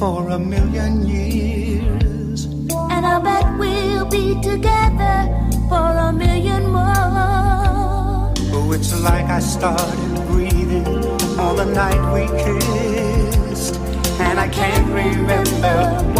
for a million years. And I bet we'll be together for a million more. Oh, it's like I started breathing on the night we kissed, and I can't remember